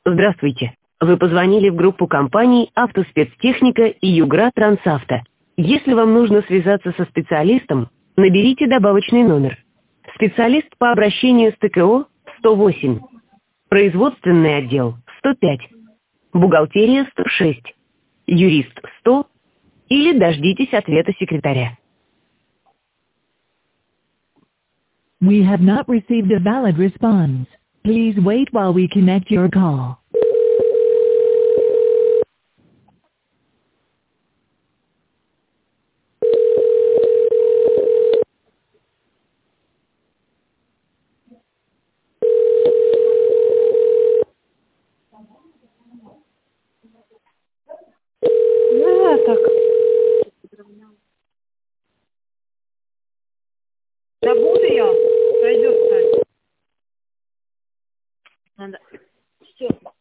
Здравствуйте. Вы позвонили в группу компаний «Автоспецтехника» и «Югра Трансавто». Если вам нужно связаться со специалистом, наберите добавочный номер. Специалист по обращению с ТКО 108, производственный отдел 105, бухгалтерия 106, юрист 100 или дождитесь ответа секретаря. We have not received a valid response. Please wait while we connect your call. Да, так. Да буду я. Пройдет, кстати. Надо. Все.